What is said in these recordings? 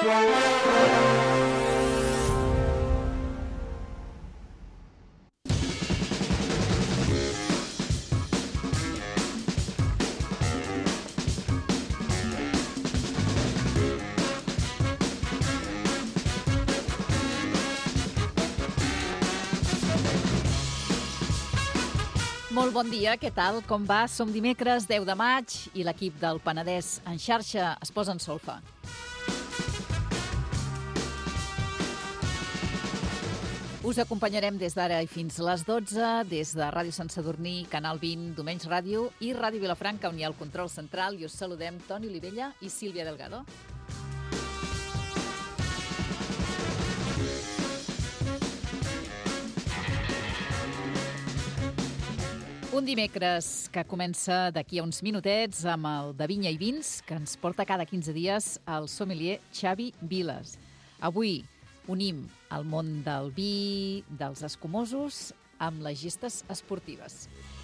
Molt bon dia, què tal? Com va? Som dimecres 10 de maig i l'equip del Penedès en xarxa es posa en solfa. Us acompanyarem des d'ara i fins les 12, des de Ràdio Sant Sadurní, Canal 20, Domenys Ràdio i Ràdio Vilafranca, on hi ha el control central, i us saludem Toni Olivella i Sílvia Delgado. Un dimecres que comença d'aquí a uns minutets amb el de Vinya i Vins, que ens porta cada 15 dies el sommelier Xavi Viles. Avui unim el món del vi, dels escumosos, amb les gestes esportives.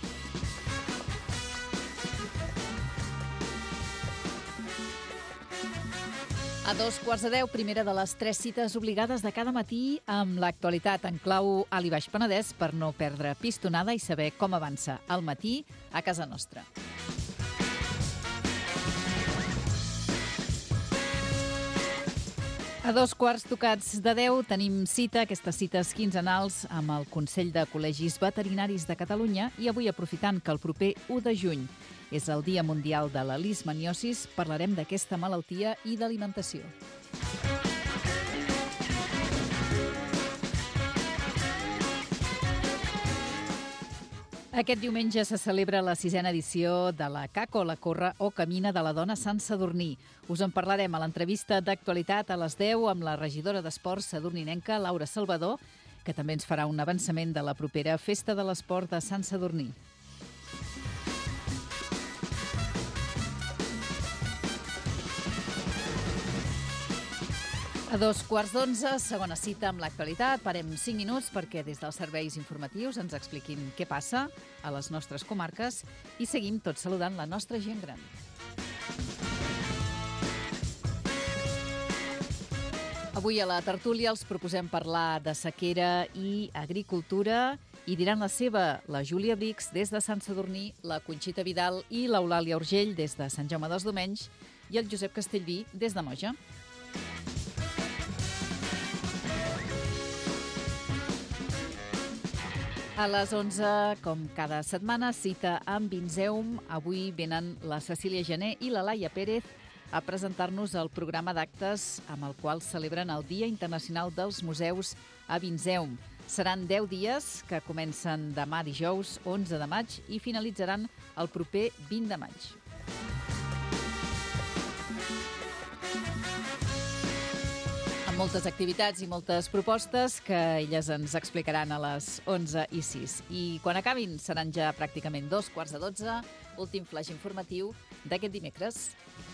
A 2:15, primera de les 3 cites obligades de cada matí amb l'actualitat en clau Alt i Baix Penedès per no perdre pistonada i saber com avança el matí a casa nostra. A 2:15 tenim cita, aquestes cites quinzenals, amb el Consell de Col·legis Veterinaris de Catalunya i avui, aprofitant que el proper 1 de juny és el Dia Mundial de la Leishmaniosis, parlarem d'aquesta malaltia i d'alimentació. Aquest diumenge se celebra la 6a edició de la CACO, la Corre o Camina de la Dona Sant Sadurní. Us en parlarem a l'entrevista d'actualitat a les 10 amb la regidora d'Esports sadurninenca, Laura Salvador, que també ens farà un avançament de la propera Festa de l'Esport de Sant Sadurní. A 2:15, segona cita amb l'actualitat. Parem 5 minuts perquè des dels serveis informatius ens expliquin què passa a les nostres comarques i seguim tots saludant la nostra gent gran. Avui a la tertúlia els proposem parlar de sequera i agricultura i diran la seva la Júlia Brix des de Sant Sadurní, la Conxita Vidal i l'Eulàlia Urgell des de Sant Jaume dels Domenys i el Josep Castellví des de Moja. A les 11, com cada setmana, cita amb Vinseum. Avui venen la Cecília Gené i la Laia Pérez a presentar-nos el programa d'actes amb el qual celebren el Dia Internacional dels Museus a Vinseum. Seran 10 dies que comencen demà dijous 11 de maig i finalitzaran el proper 20 de maig. Moltes activitats i moltes propostes que elles ens explicaran a les 11:06. I quan acabin seran ja pràcticament 2:15, últim flash informatiu d'aquest dimecres.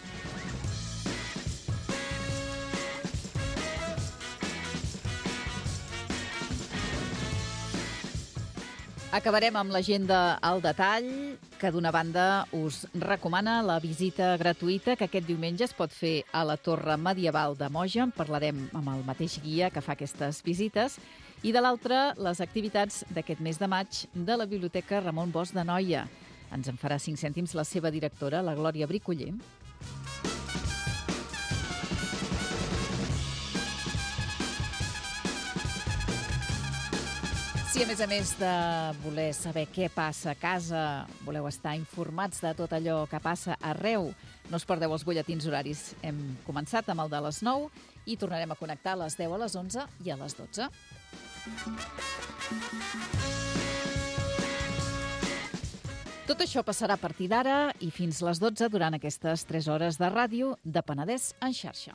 Acabarem amb l'agenda al detall, que d'una banda us recomana la visita gratuïta que aquest diumenge es pot fer a la Torre Medieval de Moja. En parlarem amb el mateix guia que fa aquestes visites. I de l'altra, les activitats d'aquest mes de maig de la Biblioteca Ramon Bosch de Noia. Ens en farà 5 cèntims la seva directora, la Glòria Bricoller. Si a més de voler saber què passa a casa, voleu estar informats de tot allò que passa arreu, no us perdeu els butlletins horaris. Hem començat amb el de les 9 i tornarem a connectar a les 10, a les 11 i a les 12. Tot això passarà a partir d'ara i fins les 12 durant aquestes 3 hores de ràdio de Penedès en xarxa.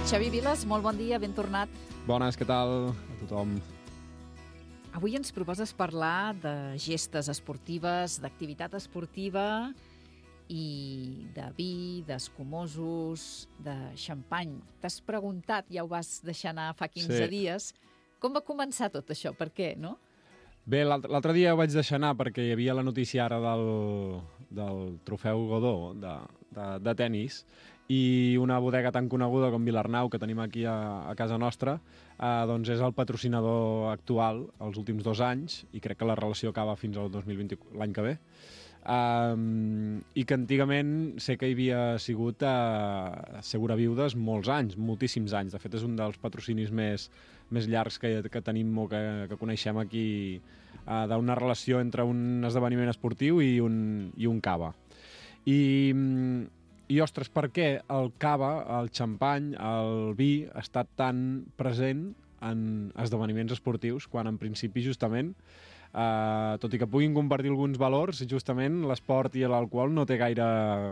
Xavi Viles, molt bon dia, ben tornat. Bones, què tal a tothom? Avui ens proposes parlar de gestes esportives, d'activitat esportiva i de vi, d'escumosos, de xampany. T'has preguntat, ja ho vas deixar anar fa 15 dies, com va començar tot això? Per què, no? Bé, l'altre dia ho vaig deixar anar perquè hi havia la notícia ara del trofeu Godó de tennis i una bodega tan coneguda com Vilarnau, que tenim aquí a casa nostra, doncs és el patrocinador actual els últims 2 anys i crec que la relació acaba fins al 2020, l'any que ve. I que antigament sé que hi havia sigut Seguraviudes molts anys, moltíssims anys. De fet, és un dels patrocinis més llargs que tenim o que coneixem aquí, d'una relació entre un esdeveniment esportiu i un cava. I, ostres, per què el cava, el xampany, el vi ha estat tan present en esdeveniments esportius, quan en principi justament, tot i que puguin compartir alguns valors, justament l'esport i l'alcohol no té gaire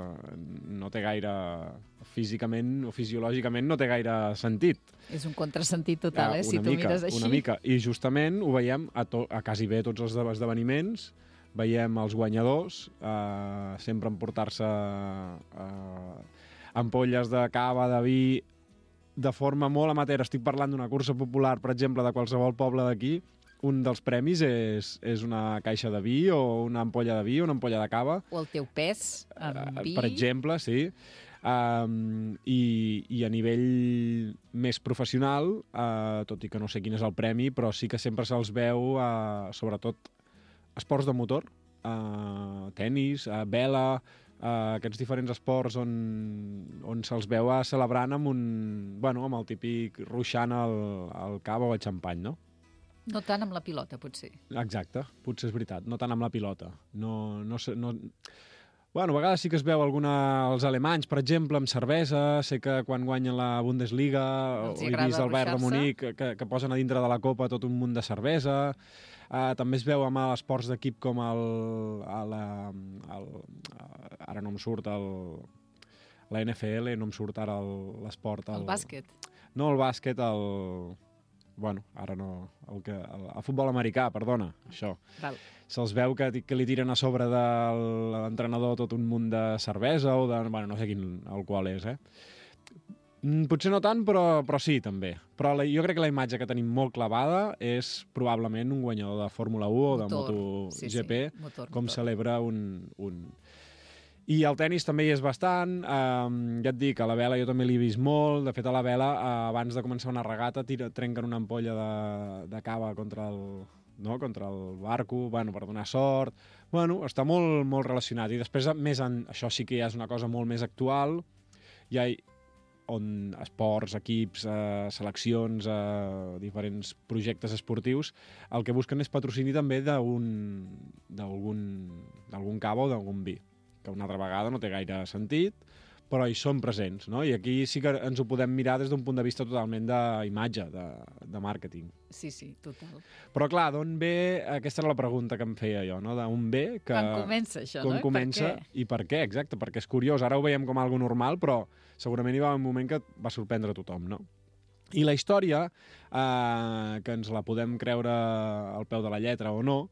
físicament o fisiològicament no té gaire sentit. És un contrasentit total, si tu mires així. Una mica, i justament ho veiem a quasi bé tots els esdeveniments. Veiem els guanyadors sempre emportar-se ampolles de cava, de vi, de forma molt amateur. Estic parlant d'una cursa popular, per exemple, de qualsevol poble d'aquí. Un dels premis és una caixa de vi o una ampolla de vi o una ampolla de cava. O el teu pes en vi. Per exemple, sí. I a nivell més professional, tot i que no sé quin és el premi, però sí que sempre se'ls veu, sobretot, esports de motor, tenis, vela, aquests diferents esports on se'ls veu celebrant amb el típic ruixant el cava o el xampany, no? No tant amb la pilota, potser. Exacte, potser és veritat, no tant amb la pilota. Bueno, a vegades sí que es veu els alemanys, per exemple, amb cervesa. Sé que quan guanyen la Bundesliga he vist el Bayern de Munic que posen a dintre de la copa tot un munt de cervesa. També es veu amb esports d'equip com ara no em surt la NFL, no em surt ara l'esport. El bàsquet. No, el bàsquet, ara no, el futbol americà, perdona, això. Val. Se'ls veu que li tiren a sobre de l'entrenador tot un munt de cervesa o no sé quin alcohol és, Potser no tant, però sí, també. Però jo crec que la imatge que tenim molt clavada és probablement un guanyador de Fórmula 1 o de MotoGP, com celebra un... I el tennis també hi és bastant. Ja et dic, a la vela jo també l'he vist molt. De fet, a la vela, abans de començar una regata, trenquen una ampolla de cava contra el barco, per donar sort. Està molt, molt relacionat. I després, això sí que ja és una cosa molt més actual, on esports, equips, seleccions, diferents projectes esportius, el que busquen és patrocini també d'algun cava o d'algun vi, que una altra vegada no té gaire sentit, però hi són presents, no? I aquí sí que ens ho podem mirar des d'un punt de vista totalment d'imatge, de màrqueting. Sí, total. Però clar, d'on ve? Aquesta era la pregunta que em feia jo, no? D'on ve? Quan comença això, no? Com comença i per què, exacte, perquè és curiós. Ara ho veiem com algo normal, però segurament hi va un moment que va sorprendre tothom, no? I la història, que ens la podem creure al peu de la lletra o no,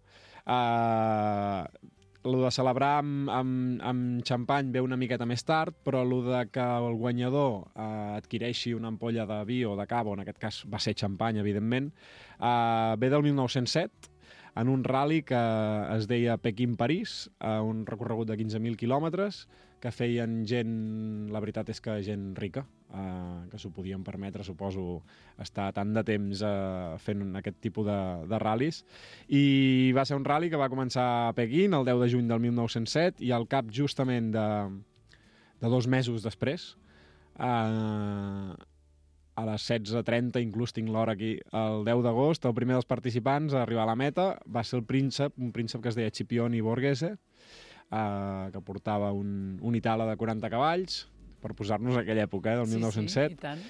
el de celebrar amb xampany ve una miqueta més tard, però el de que el guanyador adquireixi una ampolla de vi o de cava, en aquest cas va ser xampany, evidentment, ve del 1907, en un rally que es deia Pequín-París, un recorregut de 15.000 quilòmetres, que feien gent, la veritat és que gent rica, que s'ho podien permetre, suposo, estar tant de temps fent aquest tipus de ral·lis. I va ser un ral·li que va començar a Pequín el 10 de juny del 1907 i al cap justament de 2 mesos després, a les 16:30, inclús tinc l'hora aquí, el 10 d'agost, el primer dels participants a arribar a la meta va ser un príncep que es deia Scipione Borghese, que portava un Itala de 40 cavalls, per posar-nos a aquella època, del 1907. Sí, i tant.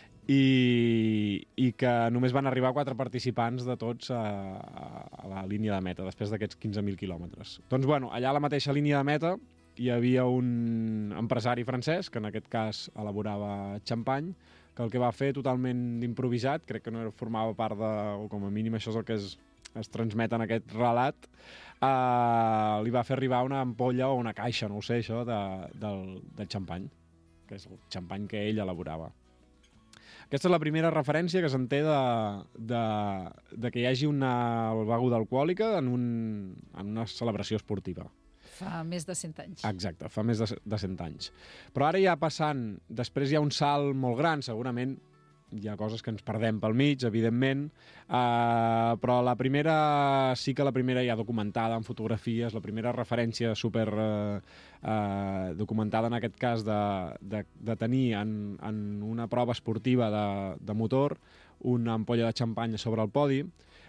I que només van arribar 4 participants de tots a la línia de meta, després d'aquests 15.000 quilòmetres. Doncs, allà a la mateixa línia de meta hi havia un empresari francès, que en aquest cas elaborava xampany, que el que va fer totalment improvisat, crec que no formava part de, o com a mínim això és el que es transmet en aquest relat, li va fer arribar una ampolla o una caixa, no ho sé, això, del xampany, que és el xampany que ell elaborava. Aquesta és la primera referència que se'n té de que hi hagi una beguda alcohòlica en una celebració esportiva. Fa més de 100 anys. Exacte, fa més de 100 anys. Però ara ja passant, després hi ha un salt molt gran, segurament hi ha coses que ens perdem pel mig, evidentment, però la primera ja documentada en fotografies, la primera referència super documentada en aquest cas de tenir en una prova esportiva de motor una ampolla de xampany sobre el podi,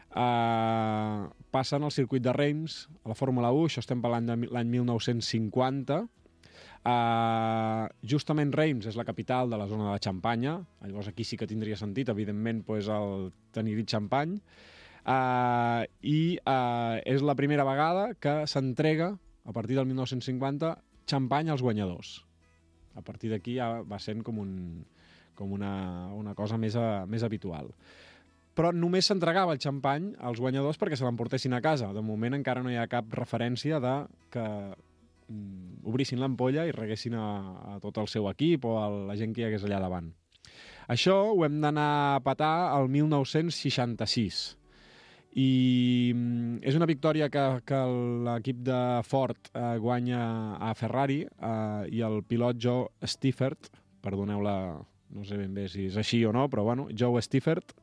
passa en el circuit de Reims, a la Fórmula 1, això estem parlant de l'any 1950, justament Reims és la capital de la zona de Xampanya, llavors aquí sí que tindria sentit, evidentment, el tenir-hi xampany, i és la primera vegada que s'entrega, a partir del 1950, xampany als guanyadors. A partir d'aquí ja va sent com una cosa més habitual. Però només s'entregava el xampany als guanyadors perquè se l'emportessin a casa. De moment encara no hi ha cap referència de que obrissin l'ampolla i reguessin a tot el seu equip o a la gent que hi hagués allà davant. Això ho hem d'anar a petar al 1966. I és una victòria que l'equip de Ford guanya a Ferrari i el pilot Joe Stiffert, perdoneu-la, no sé ben bé si és així o no, però bueno, Joe Stiffert,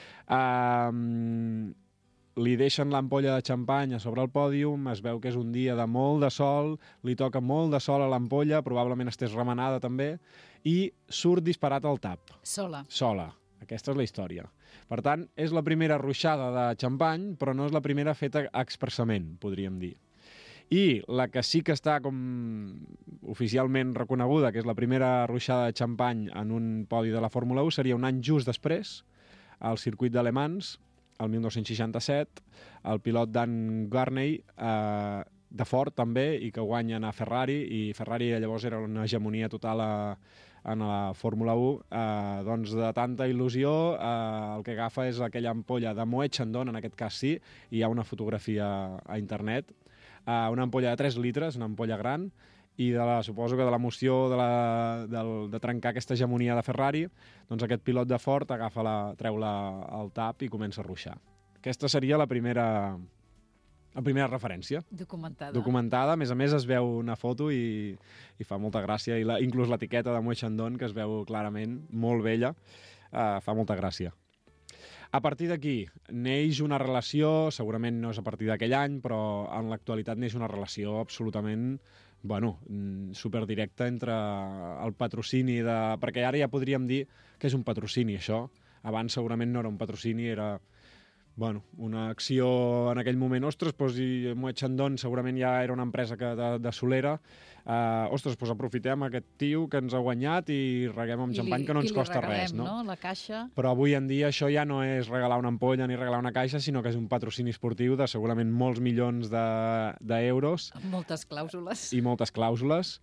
li deixen l'ampolla de xampany a sobre el pòdium, es veu que és un dia de molt de sol, li toca molt de sol a l'ampolla, probablement estés remenada també, i surt disparat al tap. Sola. Aquesta és la història. Per tant, és la primera ruixada de xampany, però no és la primera feta expressament, podríem dir. I la que sí que està com oficialment reconeguda, que és la primera ruixada de xampany en un podi de la Fórmula 1, seria un any just després, al circuit de Le Mans, el 1967, el pilot Dan Gurney, de Ford també, i que guanyen a Ferrari, i Ferrari llavors era una hegemonia total en la Fórmula 1, doncs de tanta il·lusió, el que agafa és aquella ampolla de Moet Chandon, en aquest cas sí, i hi ha una fotografia a internet, una ampolla de 3 litres, una ampolla gran, i suposo que de l'emoció de trencar aquesta hegemonia de Ferrari, doncs aquest pilot de Ford treu el tap i comença a ruixar. Aquesta seria la primera referència. Documentada. A més es veu una foto i fa molta gràcia, i inclús l'etiqueta de Moet Chandon, que es veu clarament, molt bella, fa molta gràcia. A partir d'aquí neix una relació, segurament no és a partir d'aquell any, però en l'actualitat neix una relació absolutament superdirecta entre el patrocini perquè ara ja podríem dir que és un patrocini, això. Abans segurament no era un patrocini, era una acció en aquell moment. Ostres, i Moet Chandon segurament ja era una empresa de solera. Ostres, aprofitem aquest tio que ens ha guanyat i reguem amb xampany, que no ens costa res, no? La caixa. Però avui en dia això ja no és regalar una ampolla ni regalar una caixa, sinó que és un patrocini esportiu de segurament molts milions d'euros. Amb moltes clàusules. I moltes clàusules.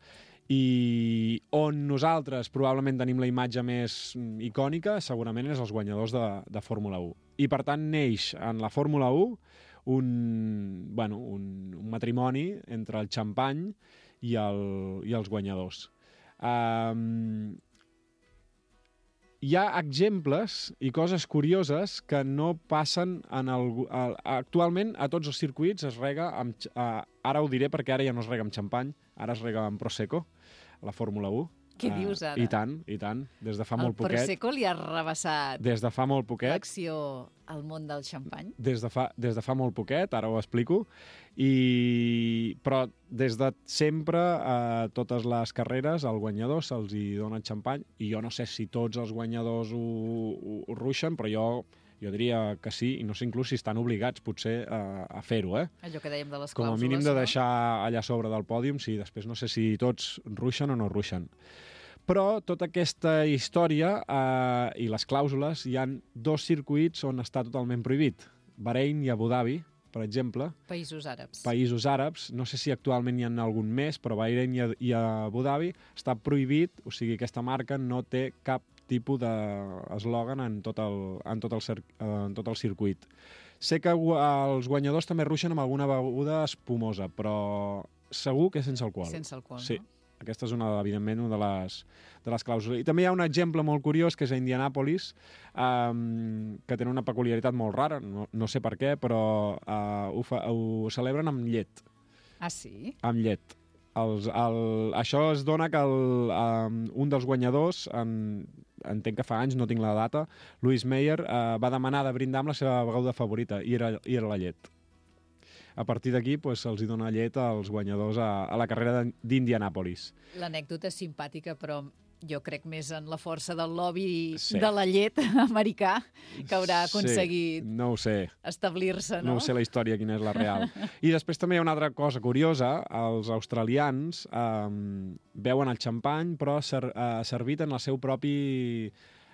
I on nosaltres probablement tenim la imatge més icònica segurament és els guanyadors de Fórmula 1. I per tant neix en la Fórmula 1 un matrimoni entre el xampany i els guanyadors. Hi ha exemples i coses curioses que no passen actualment a tots els circuits es rega ara ho diré perquè ara ja no es rega amb xampany, ara es rega amb Prosecco, a la Fórmula 1. Què dius ara? I tant, des de fa molt poquet. El Prosecco li ha rebassat des de fa molt poquet l'acció al món del xampany? Des de fa molt poquet, ara ho explico, però des de sempre a totes les carreres al guanyador se'ls hi dona xampany, i jo no sé si tots els guanyadors ho ruixen, però jo diria que sí, i no sé inclús si estan obligats potser a fer-ho, Allò que dèiem de les clàusules. Com a mínim de deixar allà sobre del pòdium, sí, després no sé si tots ruixen o no ruixen. Però tota aquesta història i les clàusules, hi ha 2 circuits on està totalment prohibit. Bahrein i Abu Dhabi, per exemple. Països àrabs. No sé si actualment hi ha algun més, però Bahrein i Abu Dhabi està prohibit, o sigui, aquesta marca no té cap tipus d'eslògan en tot el circuit. Sé que els guanyadors també ruixen amb alguna beguda espumosa, però segur que és sense alcohol. Sense alcohol, sí. no? Aquesta és, evidentment, una de les clàusules. I també hi ha un exemple molt curiós, que és a Indianapolis, que té una peculiaritat molt rara, no sé per què, però ho celebren amb llet. Ah, sí? Amb llet. Això es dona que un dels guanyadors, entenc que fa anys, no tinc la data, Louis Meyer, va demanar de brindar amb la seva beguda favorita, i era la llet. A partir d'aquí se'ls dona llet als guanyadors a la carrera d'Indianapolis. L'anècdota és simpàtica, però jo crec més en la força del lobby sí. de la llet americà, que haurà aconseguit no ho sé. establir-se, no? No ho sé la història, quina és la real. I després també hi ha una altra cosa curiosa. Els australians beuen el xampany, però servit en el seu propi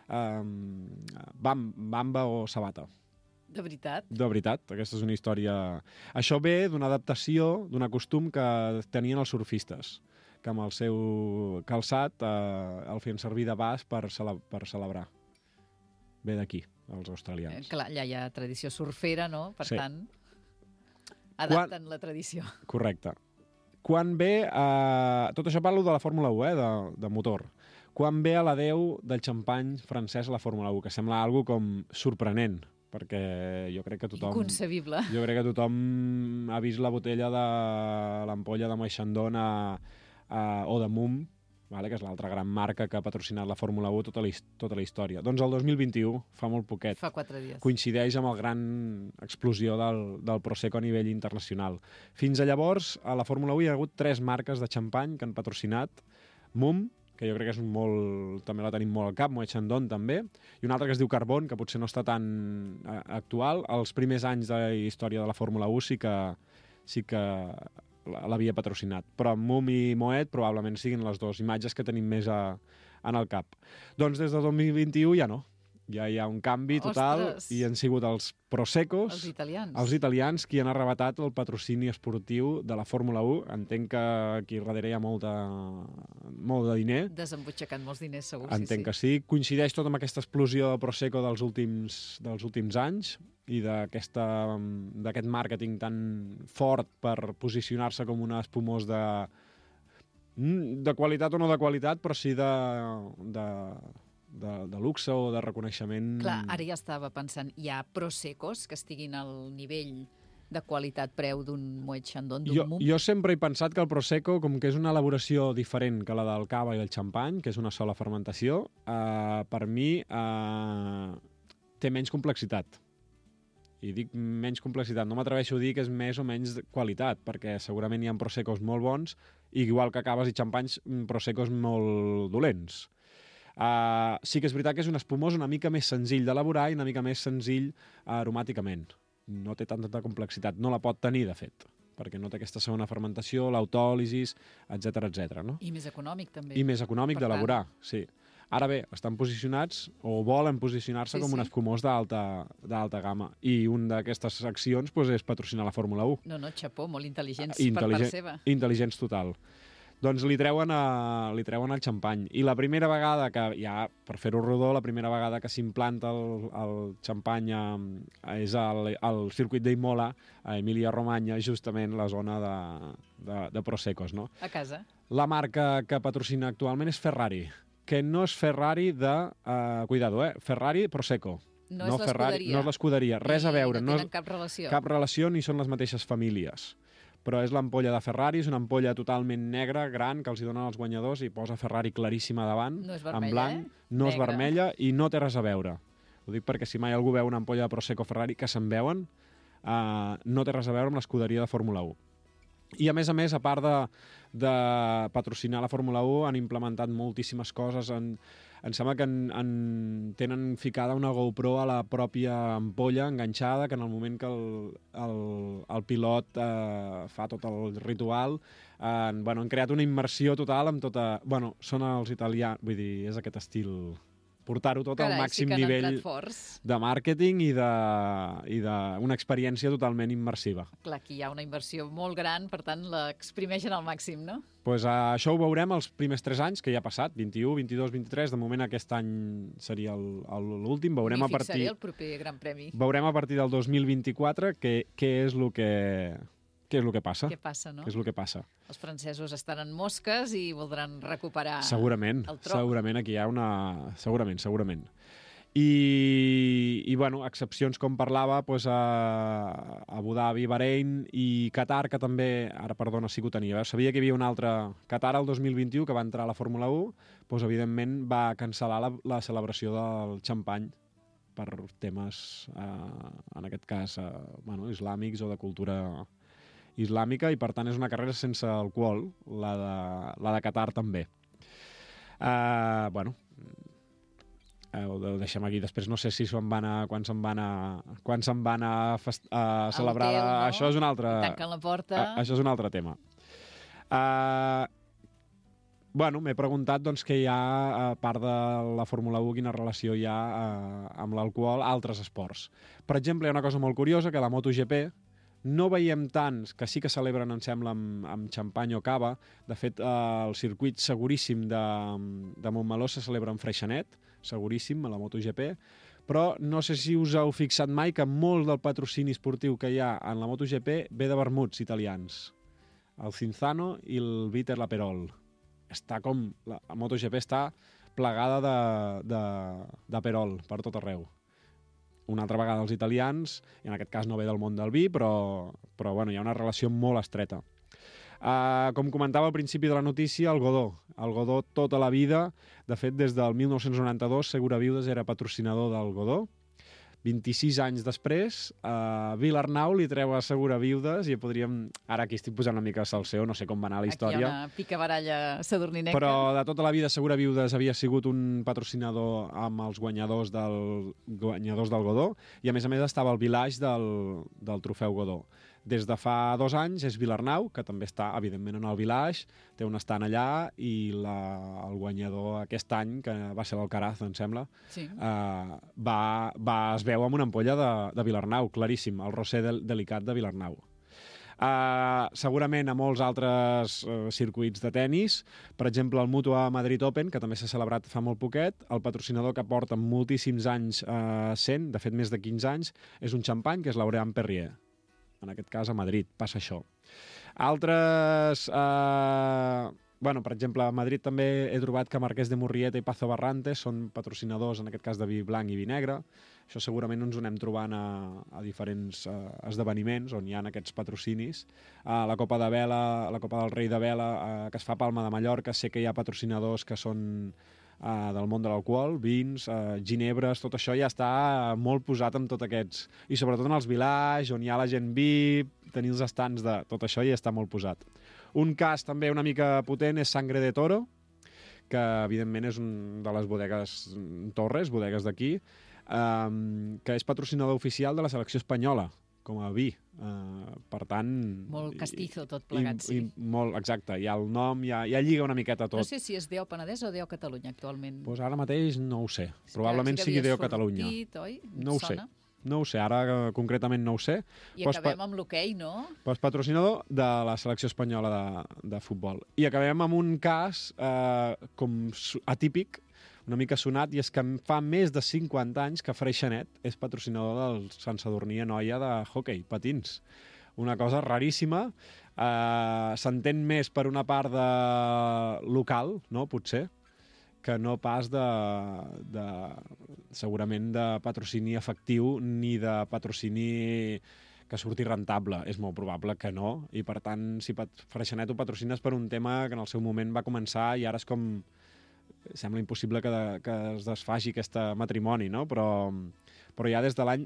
bamba o sabata. De veritat? De veritat, aquesta és una història... Això ve d'una adaptació, d'un costum que tenien els surfistes, que amb el seu calçat el feien servir de bas per celebrar. Ve d'aquí, els australians. Clar, allà hi ha tradició surfera, no? Per sí. tant, adapten la tradició. Correcte. Quan ve... Tot això parlo de la Fórmula 1, de motor. Quan ve a l'adeu del xampany francès a la Fórmula 1, que sembla algo com sorprenent, perquè jo crec que tothom... Inconcebible. Jo crec que tothom ha vist la botella de l'ampolla de Moët Chandon o de Mumm, que és l'altra gran marca que ha patrocinat la Fórmula 1 tota la història. Doncs el 2021, fa molt poquet, fa 4 dies, coincideix amb el gran explosió del Prosecco a nivell internacional. Fins a llavors, a la Fórmula 1 hi ha hagut 3 marques de xampany que han patrocinat: Mumm, que jo crec que és també la tenim molt al cap, Moët Chandon també, i una altra que es diu Carbon, que potser no està tan actual. Els primers anys de la història de la Fórmula 1 sí que l'havia patrocinat, però Mumm i Moët probablement siguin les dues imatges que tenim més en el cap. Doncs des del 2021 ja no. Ja hi ha un canvi total. Ostres. I han sigut els Proseccos, els italians, qui han arrebatat el patrocini esportiu de la Fórmula 1. Entenc que aquí darrere hi ha molt de diner. Desembutxacant molts diners, segur. Entenc que sí. Coincideix tot amb aquesta explosió de Prosecco dels últims anys i d'aquest màrqueting tan fort per posicionar-se com un espumós de qualitat o no de qualitat, però sí de luxe o de reconeixement. Clar, ara ja estava pensant, hi ha Proseccos que estiguin al nivell de qualitat-preu d'un Moët Chandon, d'un Mumm? Jo sempre he pensat que el Prosecco, com que és una elaboració diferent que la del cava i el xampany, que és una sola fermentació, per mi té menys complexitat. I dic menys complexitat, no m'atreveixo a dir que és més o menys qualitat, perquè segurament hi ha Proseccos molt bons, igual que caves i xampanys, Proseccos molt dolents. Sí que és veritat que és un espumós una mica més senzill d'elaborar i una mica més senzill aromàticament. No té tanta complexitat, no la pot tenir, de fet, perquè no té aquesta segona fermentació, l'autòlisis, etc. No? I més econòmic, també. I més econòmic d'elaborar, sí. Ara bé, estan posicionats o volen posicionar-se com un espumós d'alta gamma. I una d'aquestes accions és patrocinar la Fórmula 1. No, xapó, molt intel·ligents per part seva. Intel·ligents total. Doncs li treuen el xampany. I la primera vegada que, ja per fer-ho rodó, la primera vegada que s'implanta el xampany és al circuit d'Imola, a Emilia-Romagna, justament la zona de Proseccos, no? A casa. La marca que patrocina actualment és Ferrari, que no és Ferrari cuidado, Ferrari Prosecco. No és l'escuderia. No és l'escuderia, res a veure. No tenen cap relació. Cap relació, ni són les mateixes famílies. Però és l'ampolla de Ferrari, és una ampolla totalment negra, gran, que els donen als guanyadors i posa Ferrari claríssima davant, no és vermella, en blanc, no és vermella i no té res a veure. Ho dic perquè si mai algú veu una ampolla de Prosecco Ferrari, que se'n veuen, no té res a veure amb l'escuderia de Fórmula 1. I a més, a part de patrocinar la Fórmula 1, han implementat moltíssimes coses. Em sembla que tenen ficada una GoPro a la pròpia ampolla enganxada, que en el moment que el pilot fa tot el ritual, han creat una immersió total amb tota... Són els italians, vull dir, és aquest estil portar-ho tot al màxim sí que nivell de màrqueting i d'una experiència totalment immersiva. Clar, aquí hi ha una inversió molt gran, per tant l'exprimeixen al màxim, no? Pues això ho veurem els primers 3 anys, que ja ha passat, 21, 22, 23, de moment aquest any seria l'últim. Veurem M'hi fixaré el proper Gran Premi. Veurem a partir del 2024 què és el que passa. Què passa, no? Què és el que passa. Els francesos estan en mosques i voldran recuperar segurament, el tro. Segurament aquí hi ha una... Segurament. I bueno, excepcions com parlava, doncs, a Abu Dhabi, Bahrein i Qatar, que també, ara perdona, sí que ho tenia. Sabia que hi havia un altre... Qatar el 2021, que va entrar a la Fórmula 1, doncs evidentment va cancel·lar la celebració del xampany per temes, en aquest cas, islàmics o de cultura islàmica, i per tant és una carrera sense alcohol, la de Qatar també. Ho deixem aquí. Després no sé si quan se'n van a celebrar... Hotel, no? Això és un altre... Tanquen la porta. Això és un altre tema. M'he preguntat doncs, que hi ha, a part de la Fórmula 1, quina relació hi ha amb l'alcohol a altres esports. Per exemple, hi ha una cosa molt curiosa, que la MotoGP no veiem tants, que sí que celebren, em sembla, amb xampany o cava. De fet, el circuit seguríssim de Montmeló se celebra amb Freixenet, seguríssim, a la MotoGP, però no sé si us heu fixat mai que molt del patrocini esportiu que hi ha en la MotoGP ve de vermuts italians. El Cinzano i el Bitter Laperol. La MotoGP està plegada d'Aperol per tot arreu. Una altra vegada els italians, i en aquest cas no ve del món del vi, però hi ha una relació molt estreta. Com comentava al principi de la notícia, el Godó. El Godó tota la vida, de fet des del 1992, Segura Viudes era patrocinador del Godó. 26 anys després, Vilarnau li treu a Segura Viudes i podríem... Ara aquí estic posant una mica de salseu, no sé com va anar la història. Aquí hi ha una picabaralla sadurninenca. Però de tota la vida Segura Viudes havia sigut un patrocinador amb els guanyadors del Godó, i a més estava el village del trofeu Godó. Des de fa 2 anys és Vilarnau, que també està, evidentment, en el village, té un estant allà, i el guanyador aquest any, que va ser l'Alcaraz, em sembla, sí. Es veu amb una ampolla de Vilarnau, claríssim, el Rosé Delicat de Vilarnau. Segurament a molts altres circuits de tennis, per exemple el Mutua Madrid Open, que també s'ha celebrat fa molt poquet, el patrocinador que porta moltíssims anys sent, de fet més de 15 anys, és un xampany, que és l'Auréan Perrier. En aquest cas a Madrid passa això. Altres... per exemple, a Madrid també he trobat que Marquès de Murrieta i Pazo Barrantes són patrocinadors, en aquest cas de vi blanc i vi negre. Això segurament ens ho anem trobant a diferents esdeveniments on hi ha aquests patrocinis. La Copa de Vela, la Copa del Rei de Vela, que es fa a Palma de Mallorca, sé que hi ha patrocinadors que són del món de l'alcohol, vins, ginebres, tot això ja està molt posat amb tots aquests. I sobretot en els villages, on hi ha la gent VIP, tenir els estants de... Tot això ja està molt posat. Un cas també una mica potent és Sangre de Toro, que evidentment és una de les bodegues Torres, bodegues d'aquí, que és patrocinador oficial de la selecció espanyola, com a vi. Per tant... Molt castizo tot plegat, sí. Molt, exacte, hi ha el nom, ja lliga una miqueta tot. No sé si és DO Penedès o DO Catalunya actualment. Doncs ara mateix no ho sé. Probablement sigui DO Catalunya. No ho sé. No ho sé, ara concretament no ho sé. I acabem amb l'hoquei, no? Doncs patrocinador de la selecció espanyola de futbol. I acabem amb un cas com atípic, una mica sonat, i és que fa més de 50 anys que Freixenet és patrocinador del Sant Sadurní Anoia de hoquei, patins. Una cosa raríssima. S'entén més per una part local, no? Potser, que no pas segurament de patrocini efectiu ni de patrocini que surti rentable. És molt probable que no, i per tant, si Freixenet ho patrocines per un tema que en el seu moment va començar i ara és com... Sembla impossible que es desfaci aquest matrimoni, no? Però ja des de l'any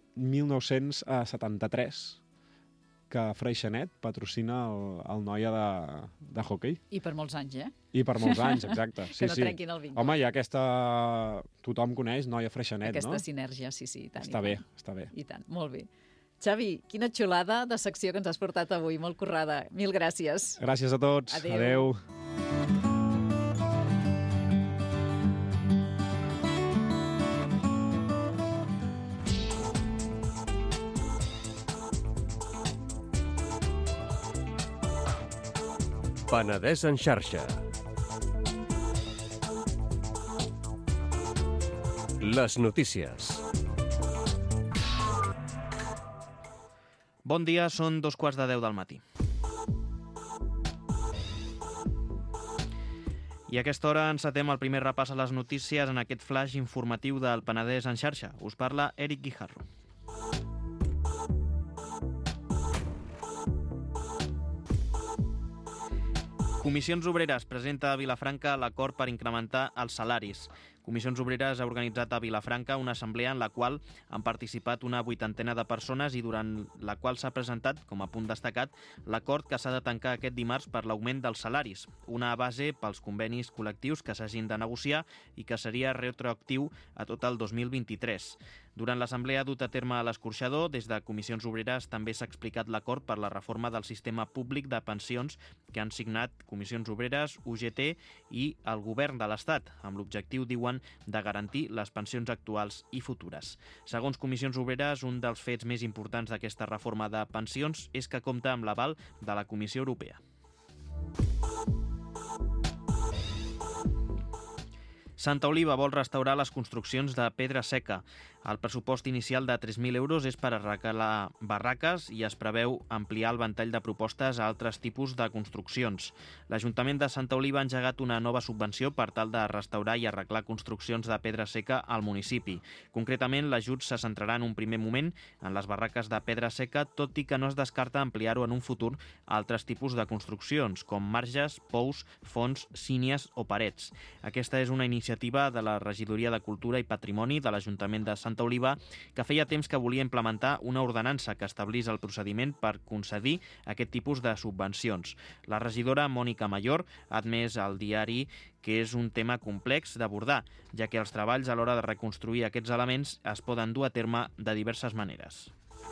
1973 que Freixenet patrocina el Noia de hoquei. I per molts anys, I per molts anys, exacte. Que no trenquin el vincle. Home, hi ha aquesta... Tothom coneix Noia Freixenet, no? Aquesta sinergia, sí, i tant. Està bé, està bé. I tant, molt bé. Xavi, quina xulada de secció que ens has portat avui, molt currada. Mil gràcies. Gràcies a tots. Adéu. Penedès en xarxa. Les notícies. Bon dia, són 2:15 del matí. I a aquesta hora encetem el primer repàs a les notícies en aquest flash informatiu del Penedès en xarxa. Us parla Eric Guijarro. Comissions Obreres presenta a Vilafranca l'acord per incrementar els salaris. Comissions Obreres ha organitzat a Vilafranca una assemblea en la qual han participat una 80ena de persones i durant la qual s'ha presentat, com a punt destacat, l'acord que s'ha de tancar aquest dimarts per l'augment dels salaris, una base pels convenis col·lectius que s'hagin de negociar i que seria retroactiu a tot el 2023. Durant l'assemblea dut a terme a l'Escorxador, des de Comissions Obreres també s'ha explicat l'acord per la reforma del sistema públic de pensions que han signat Comissions Obreres, UGT i el Govern de l'Estat, amb l'objectiu, diuen, de garantir les pensions actuals i futures. Segons Comissions Obreres, un dels fets més importants d'aquesta reforma de pensions és que compta amb l'aval de la Comissió Europea. Santa Oliva vol restaurar les construccions de pedra seca. El pressupost inicial de 3.000 euros és per arreglar barraques i es preveu ampliar el ventall de propostes a altres tipus de construccions. L'Ajuntament de Santa Oliva ha engegat una nova subvenció per tal de restaurar i arreglar construccions de pedra seca al municipi. Concretament, l'ajut se centrarà en un primer moment en les barraques de pedra seca, tot i que no es descarta ampliar-ho en un futur a altres tipus de construccions, com marges, pous, fonts, sínies o parets. Aquesta és una iniciativa de la Regidoria de Cultura i Patrimoni de l'Ajuntament de Santa Oliva, que feia temps que volia implementar una ordenança que establís el procediment per concedir aquest tipus de subvencions. La regidora Mònica Mayor ha admès al diari que és un tema complex d'abordar, ja que els treballs a l'hora de reconstruir aquests elements es poden dur a terme de diverses maneres.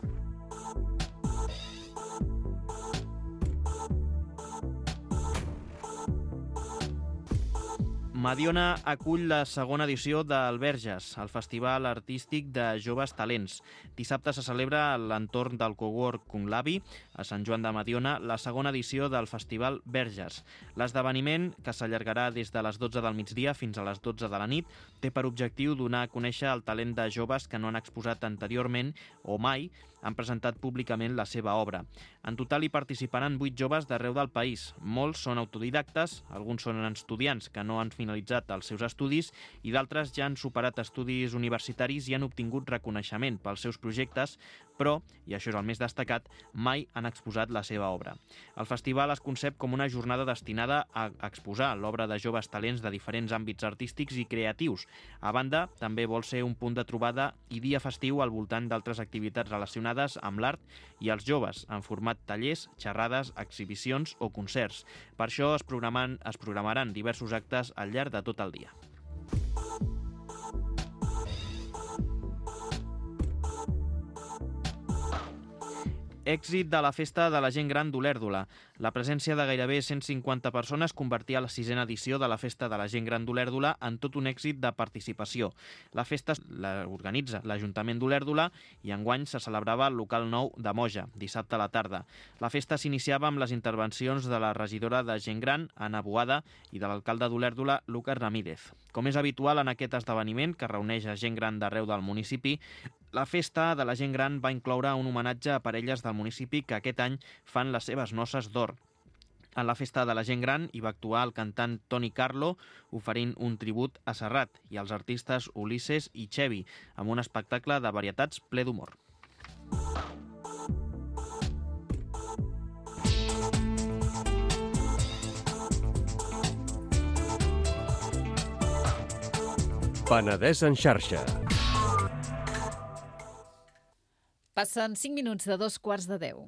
Mediona acull la segona edició d'Alberges, el festival artístic de joves talents. Dissabte se celebra a l'entorn del Cowork Cunglavi, a Sant Joan de Mediona, la segona edició del festival Verges. L'esdeveniment, que s'allargarà des de les 12 del migdia fins a les 12 de la nit, té per objectiu donar a conèixer el talent de joves que no han exposat anteriorment o mai han presentat públicament la seva obra. En total hi participaran 8 joves d'arreu del país. Molts són autodidactes, alguns són estudiants que no han finalitzat els seus estudis i d'altres ja han superat estudis universitaris i han obtingut reconeixement pels seus projectes, però, i això és el més destacat, mai han exposat la seva obra. El festival es concep com una jornada destinada a exposar l'obra de joves talents de diferents àmbits artístics i creatius. A banda, també vol ser un punt de trobada i dia festiu al voltant d'altres activitats relacionades amb l'art i els joves, en format tallers, xerrades, exhibicions o concerts. Per això es programaran diversos actes al llarg de tot el dia. Èxit de la festa de la gent gran d'Olèrdola. La presència de gairebé 150 persones convertia la 6a edició de la festa de la gent gran d'Olèrdola en tot un èxit de participació. La festa l'organitza l'Ajuntament d'Olèrdola i enguany se celebrava al local nou de Moja, dissabte a la tarda. La festa s'iniciava amb les intervencions de la regidora de gent gran, Anna Boada, i de l'alcalde d'Olèrdola, Lucas Ramírez. Com és habitual en aquest esdeveniment, que reuneix a gent gran d'arreu del municipi, la festa de la gent gran va incloure un homenatge a parelles del municipi que aquest any fan les seves noces d'or. En la festa de la gent gran hi va actuar el cantant Toni Carlo, oferint un tribut a Serrat, i els artistes Ulisses i Xevi, amb un espectacle de varietats ple d'humor. Penedès en xarxa. Passen 5 minuts de 2:15.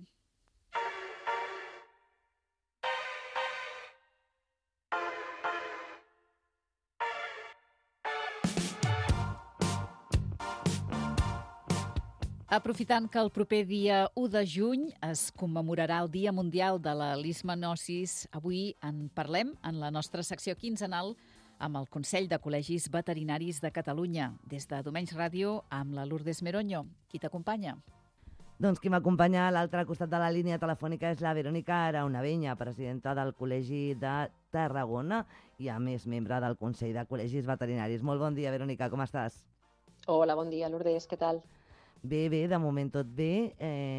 Aprofitant que el proper dia 1 de juny es commemorarà el Dia Mundial de la Leishmanosis, avui en parlem en la nostra secció quinzenal amb el Consell de Col·legis Veterinaris de Catalunya. Des de Domenys Ràdio, amb la Lourdes Meronyo. Qui t'acompanya? Doncs qui m'acompanya a l'altre costat de la línia telefònica és la Verònica Araunabeña, presidenta del Col·legi de Tarragona i, a més, membre del Consell de Col·legis Veterinaris. Molt bon dia, Verònica, com estàs? Hola, bon dia, Lourdes, què tal? Bé, de moment tot bé.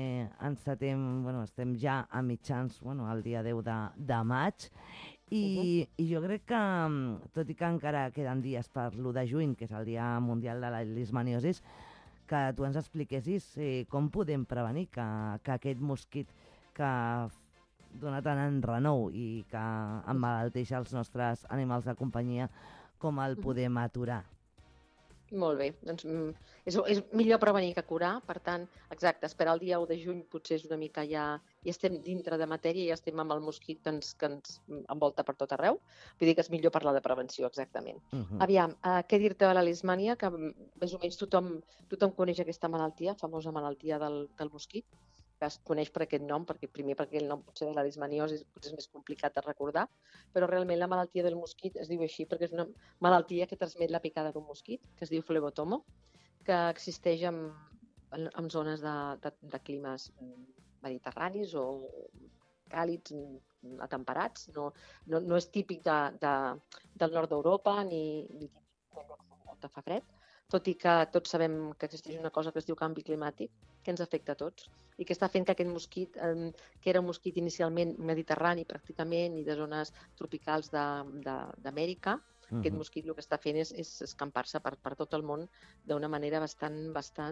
Estem ja a mitjans, el dia 10 de maig, i jo crec que, tot i que encara queden dies per l'1 de juny, que és el Dia Mundial de la Leishmaniosis, que tu ens expliquessis com podem prevenir que aquest mosquit que dona tant enrenou i que emmalalteix els nostres animals de companyia, com el podem aturar. Molt bé, doncs és millor prevenir que curar, per tant, exacte, esperar el dia 1 de juny potser és una mica ja estem dintre de matèria, ja estem amb el mosquit que ens envolta per tot arreu, vull dir que és millor parlar de prevenció, exactament. Aviam, què dir-te de la leishmania, que més o menys tothom coneix aquesta malaltia, famosa malaltia del mosquit, que es coneix per aquest nom, perquè el nom potser de la leishmaniosi potser és més complicat de recordar, però realment la malaltia del mosquit es diu així perquè és una malaltia que transmet la picada d'un mosquit, que es diu flebotomo, que existeix en zones de climes mediterranis o càlids, atemperats. No és típic del nord d'Europa ni de fa fred, tot i que tots sabem que existeix una cosa que es diu canvi climàtic, que ens afecta a tots, i que està fent que aquest mosquit, que era un mosquit inicialment mediterrani pràcticament i de zones tropicals d'Amèrica, aquest mosquit el que està fent és escampar-se per tot el món d'una manera bastant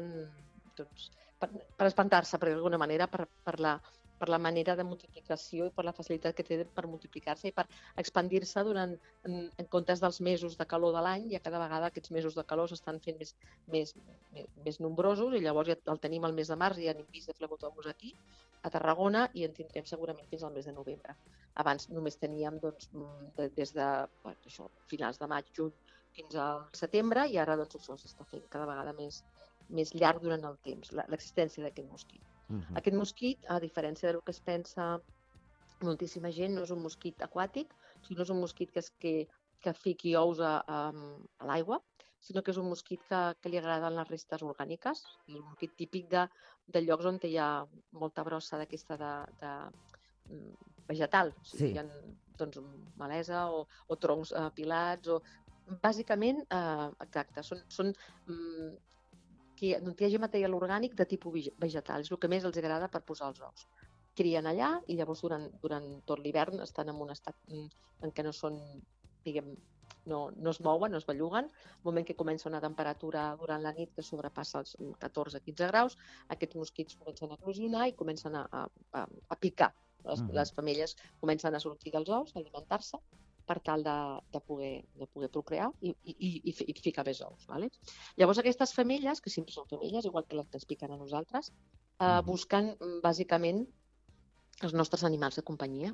per espantar-se, per d'alguna manera, per la manera de multiplicació i per la facilitat que té per multiplicar-se i per expandir-se en comptes dels mesos de calor de l'any, ja cada vegada aquests mesos de calor s'estan fent més nombrosos, i llavors ja el tenim al mes de març i ja n'hem vist de flebotomos aquí, a Tarragona, i en tindrem segurament fins al mes de novembre. Abans només teníem des de finals de maig, juny, fins al setembre, i ara això s'està fent cada vegada més llarg durant el temps, l'existència d'aquest mosquit. Aquest mosquit, a diferència del que es pensa moltíssima gent, no és un mosquit aquàtic, sinó és un mosquit que fiqui ous a l'aigua, sinó que és un mosquit que li agraden les restes orgàniques, és un mosquit típic de llocs on hi ha molta brossa d'aquesta vegetal, o sigui, hi ha malesa o troncs pilats, bàsicament, exacte, són que no hi hagi material orgànic de tipus vegetal, és el que més els agrada per posar els ous. Crien allà i llavors durant tot l'hivern estan en un estat en què no són, diguem, no es mouen, no es belluguen. Al moment que comença una temperatura durant la nit que sobrepassa els 14-15 graus, aquests mosquits comencen a eclosionar i comencen a picar. Les femelles comencen a sortir dels ous, a alimentar-se, per tal de poder procrear i ficar més ous. Llavors aquestes femelles, que sempre són femelles, igual que les que ens piquen a nosaltres, busquen bàsicament els nostres animals de companyia.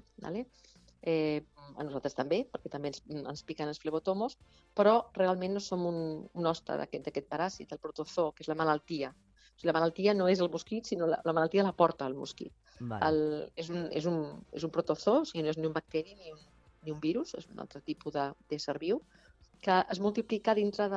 A nosaltres també, perquè també ens piquen els flebotomos, però realment no som un hoste d'aquest paràsit, el protozoo, que és la malaltia. O sigui, la malaltia no és el mosquit, sinó la malaltia la porta el mosquit. És un protozoo, o sigui, no és ni un bacteri ni un virus, és un altre tipus d'ésser viu, que es multiplica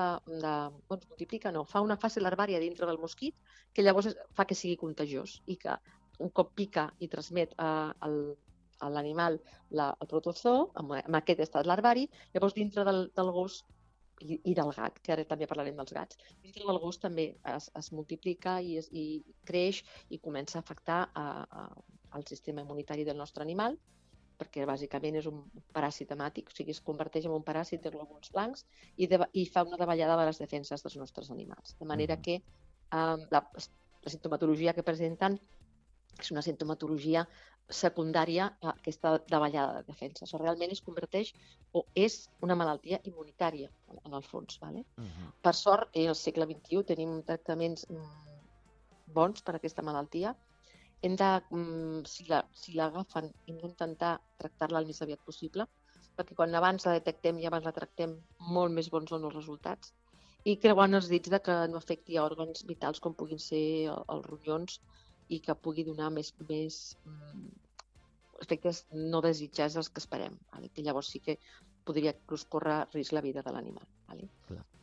fa una fase larvària dintre del mosquit que llavors fa que sigui contagiós i que un cop pica i transmet a l'animal el protozoo, amb aquest estat larvari, llavors dintre del gos i del gat, que ara també parlarem dels gats, dintre del gos també es multiplica i creix i comença a afectar el sistema immunitari del nostre animal, perquè bàsicament és un paràsit hemàtic, o sigui, es converteix en un paràsit de glòbuls blancs i fa una davallada de les defenses dels nostres animals. De manera que la sintomatologia que presenten és una sintomatologia secundària a aquesta davallada de defenses. Realment es converteix o és una malaltia immunitària, en el fons. Per sort, al segle XXI tenim tractaments bons per a aquesta malaltia. Si l'agafen, hem d'intentar tractar-la el més aviat possible, perquè quan abans la detectem i abans la tractem, molt més bons són els resultats. I creuant els dits que no afecti a òrgans vitals com puguin ser els ronyons i que pugui donar més efectes no desitjats dels que esperem, que llavors sí que podria inclús córrer risc la vida de l'animal.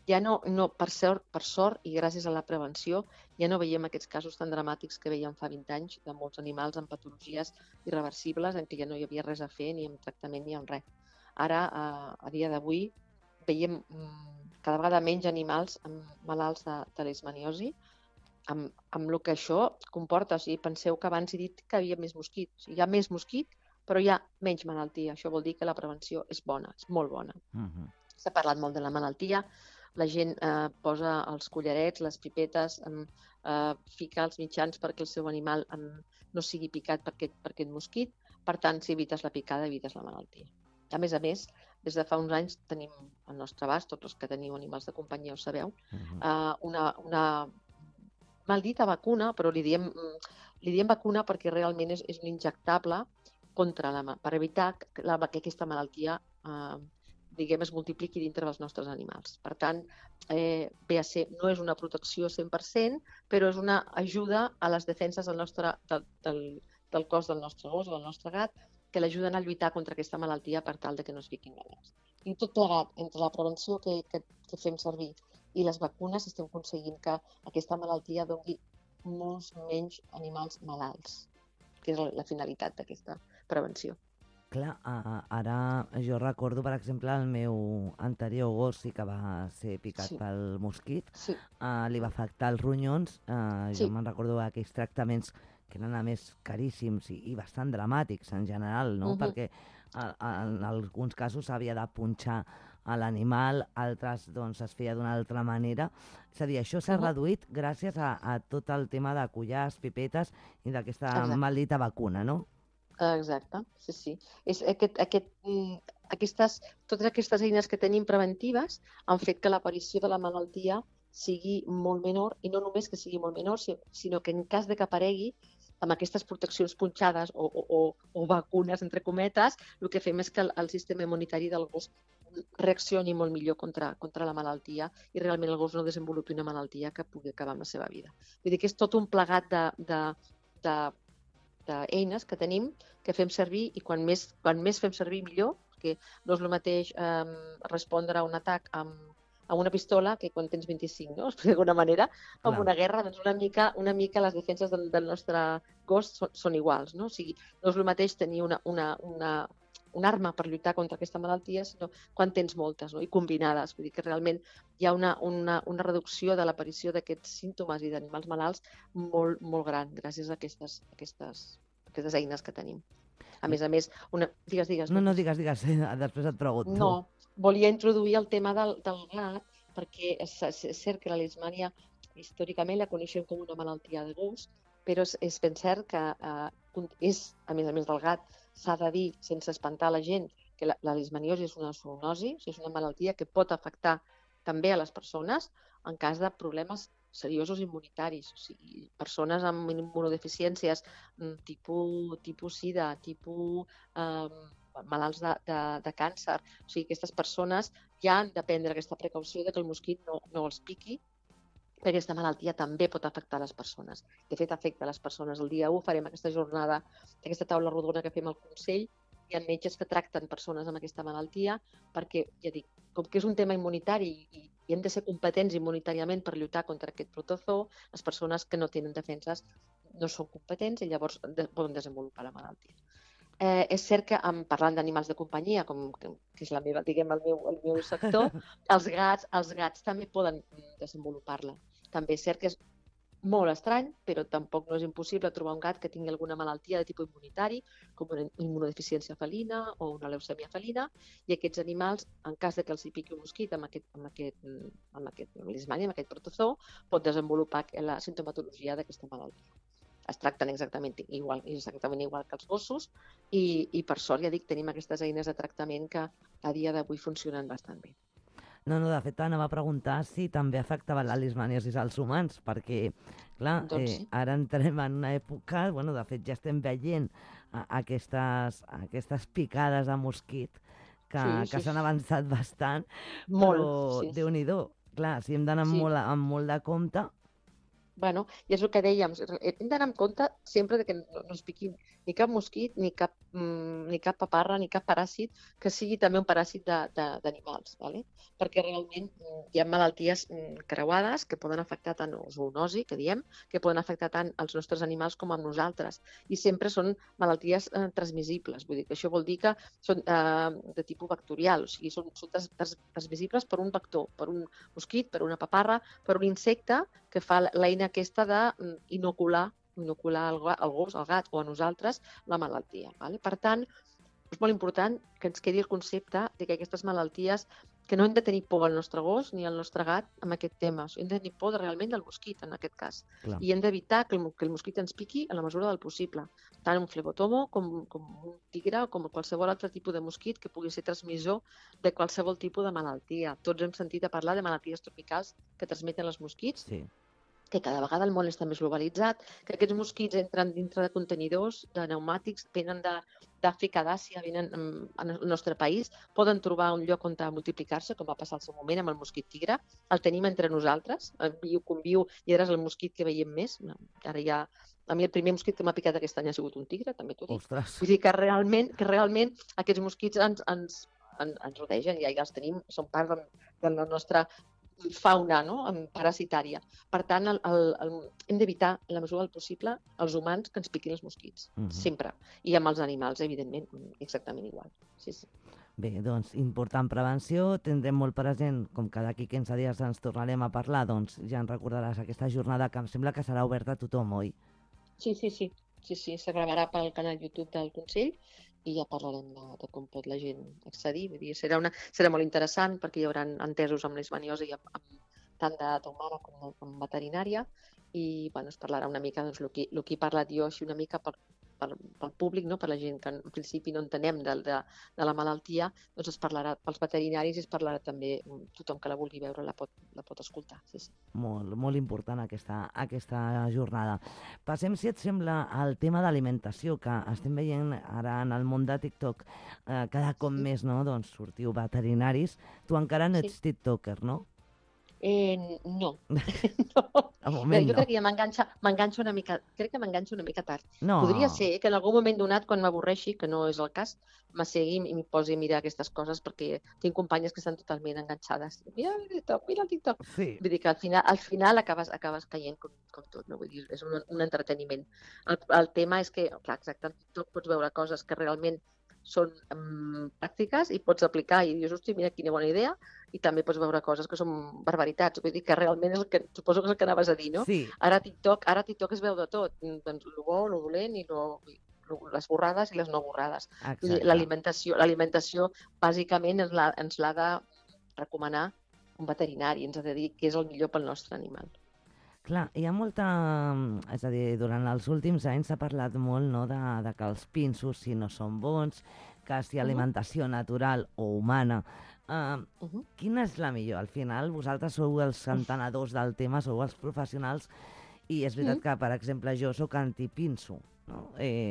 ja no, per sort i gràcies a la prevenció, ja no veiem aquests casos tan dramàtics que veiem fa 20 anys de molts animals amb patologies irreversibles en què ja no hi havia res a fer, ni amb tractament ni amb res. Ara, a dia d'avui, veiem cada vegada menys animals malalts de leishmaniosi, amb el que això comporta. O sigui, penseu que abans he dit que hi havia més mosquit. O sigui, hi ha més mosquit, però hi ha menys malaltia. Això vol dir que la prevenció és bona, és molt bona. S'ha parlat molt de la malaltia, la gent posa els collarets, les pipetes, fica els mitjans perquè el seu animal no sigui picat per aquest mosquit. Per tant, si evites la picada, evites la malaltia. A més, des de fa uns anys tenim al nostre abast, tots els que teniu animals de companyia ho sabeu, una maldita vacuna, però li diem vacuna perquè realment és un injectable per evitar que aquesta malaltia es multipliqui dintre dels nostres animals. Per tant, ve a ser, no és una protecció 100%, però és una ajuda a les defenses del cos del nostre gos o del nostre gat, que l'ajuden a lluitar contra aquesta malaltia per tal que no es fiquin malalts. I tot plegat, entre la prevenció que fem servir i les vacunes, estem aconseguint que aquesta malaltia doni molts menys animals malalts, que és la finalitat d'aquesta prevenció. Clar, ara jo recordo, per exemple, el meu anterior gos sí que va ser picat pel mosquit, li va afectar els ronyons, jo me'n recordo aquells tractaments que eren a més caríssims i bastant dramàtics en general, no? Perquè en alguns casos s'havia de punxar a l'animal, altres doncs es feia d'una altra manera. És a dir, això s'ha reduït gràcies a tot el tema de collars, pipetes i d'aquesta maldita vacuna, no? Exacte, sí. Totes aquestes eines que tenim preventives han fet que l'aparició de la malaltia sigui molt menor, i no només que sigui molt menor, sinó que en cas de que aparegui, amb aquestes proteccions punxades o vacunes, entre cometes, el que fem és que el sistema immunitari del gos reaccioni molt millor contra la malaltia i realment el gos no desenvolupi una malaltia que pugui acabar amb la seva vida. Vull dir que és tot un plegat d'eines que tenim, que fem servir, i quan més fem servir millor, perquè no és el mateix respondre a un atac amb una pistola que quan tens 25, no? D'alguna manera, amb una guerra, doncs una mica les defenses del nostre gos són iguals, no? O sigui, no és el mateix tenir una arma per lluitar contra aquesta malaltia, sinó quan tens moltes, no? I combinades. Vull dir que realment hi ha una reducció de l'aparició d'aquests símptomes i d'animals malalts molt, molt gran, gràcies a aquestes eines que tenim. A més, digues. No, digues, després et pregunto. No, volia introduir el tema del gat, perquè és cert que la leishmania històricament la coneixem com una malaltia de gos, però és ben cert que és, a més del gat, s'ha de dir, sense espantar la gent, que la leishmaniosi és una zoonosi, és una malaltia que pot afectar també a les persones en cas de problemes seriosos immunitaris. O sigui, persones amb immunodeficiències tipus sida, tipus malalts de càncer. O sigui, aquestes persones ja han de prendre aquesta precaució de que el mosquit no els piqui, perquè aquesta malaltia també pot afectar les persones. De fet, afecta les persones. El dia 1 farem aquesta jornada, aquesta taula rodona que fem al Consell. Hi ha metges que tracten persones amb aquesta malaltia perquè, ja dic, com que és un tema immunitari i hem de ser competents immunitàriament per lluitar contra aquest protozoo, les persones que no tenen defenses no són competents i llavors poden desenvolupar la malaltia. És cert que, parlant d'animals de companyia, que és el meu sector, els gats també poden desenvolupar-la. També és cert que és molt estrany, però tampoc no és impossible trobar un gat que tingui alguna malaltia de tipus immunitari, com una immunodeficiència felina o una leucèmia felina, i aquests animals, en cas que els hi piqui un mosquit amb aquest leishmania, amb aquest protozoo, pot desenvolupar la sintomatologia d'aquesta malaltia. Es tracten exactament igual que els gossos i per sort, ja dic, tenim aquestes eines de tractament que a dia d'avui funcionen bastant bé. No, de fet, anava a preguntar si també afectava la leishmaniosi als humans, perquè, clar, ara entrem en una època, de fet ja estem veient aquestes picades de mosquit que s'han avançat bastant, però Déu-n'hi-do. Clar, si hem d'anar amb molt de compte... Bueno, i és el que dèiem, hem d'anar amb compte sempre que no ens piqui ni cap mosquit, ni cap paparra, ni cap paràsit, que sigui també un paràsit d'animals, ¿vale? Perquè realment hi ha malalties creuades que poden afectar tant la zoonosi, que diem, que poden afectar tant els nostres animals com a nosaltres. I sempre són malalties transmissibles, vull dir que això vol dir que són de tipus vectorial, o sigui, són transmissibles per un vector, per un mosquit, per una paparra, per un insecte que fa l'eina aquesta d'inocular al gos, al gat o a nosaltres la malaltia. ¿Vale? Per tant, és molt important que ens quedi el concepte de que aquestes malalties, que no hem de tenir por al nostre gos ni al nostre gat amb aquest tema. Hem de tenir por realment del mosquit, en aquest cas. Clar. I hem d'evitar que el mosquit ens piqui a la mesura del possible. Tant un flebotomo com un tigre o com qualsevol altre tipus de mosquit que pugui ser transmissor de qualsevol tipus de malaltia. Tots hem sentit a parlar de malalties tropicals que transmeten els mosquits. Sí. Que cada vegada el món està més globalitzat, que aquests mosquits entren dintre de contenidors, de pneumàtics, venen d'Àfrica, d'Àsia, venen al nostre país, poden trobar un lloc on multiplicar-se, com va passar al seu moment amb el mosquit tigre, el tenim entre nosaltres, conviu, i ara és el mosquit que veiem més. Ara ja, a mi el primer mosquit que m'ha picat aquest any ha sigut un tigre, també t'ho dic. Ostres. Vull dir que realment aquests mosquits ens rodegen, ja els tenim, són part de la nostra fauna, no? Parasitària. Per tant, hem d'evitar, en la mesura del possible, els humans que ens piquin els mosquits. Sempre. I amb els animals, evidentment, exactament igual. Sí. Bé, doncs, important prevenció. Tindrem molt present, com que d'aquí 15 dies ens tornarem a parlar, doncs ja en recordaràs aquesta jornada que em sembla que serà oberta a tothom, oi? Sí. Se gravarà pel canal YouTube del Consell i ja parlarem de com pot la gent accedir. Vull dir, serà molt interessant perquè hi haurà entesos amb leishmaniosi tant d'humana com veterinària i es parlarà una mica el que he parlat jo així una mica pel públic, no? Per la gent que en principi no entenem de la malaltia, doncs es parlarà pels veterinaris i es parlarà també tothom que la vulgui veure la pot escoltar. Sí. Molt important aquesta jornada. Passem, si et sembla, al tema d'alimentació, que estem veient ara en el món de TikTok cada cop més, no? Doncs sortiu veterinaris. Tu encara no ets tiktoker, no? No. Jo crec que m'enganxo una mica, tard. No. Podria ser que en algun moment donat, quan m'avorreixi, que no és el cas, m'assegui i m'hi posi a mirar aquestes coses perquè tinc companyes que estan totalment enganxades. Mira el TikTok. Sí. Vull dir que al final acabes caient com tot, no? Vull dir, és un entreteniment. El tema és que, clar, exacte, al TikTok pots veure coses que realment són pràctiques i pots aplicar i dius, hosti, mira quina bona idea, i també pots veure coses que són barbaritats. Vull dir que realment és suposo que és el que anaves a dir, no? Sí. Ara TikTok es veu de tot, doncs el bo, el dolent i les borrades i les no borrades. L'alimentació bàsicament ens l'ha de recomanar un veterinari, ens ha de dir què és el millor pel nostre animal. Clar, hi ha molta... És a dir, durant els últims anys s'ha parlat molt, no?, de que els pinsos, si no són bons, que si alimentació natural o humana. Quina és la millor? Al final, vosaltres sou els entenedors del tema, sou els professionals, i és veritat que, per exemple, jo sóc antipinso, no?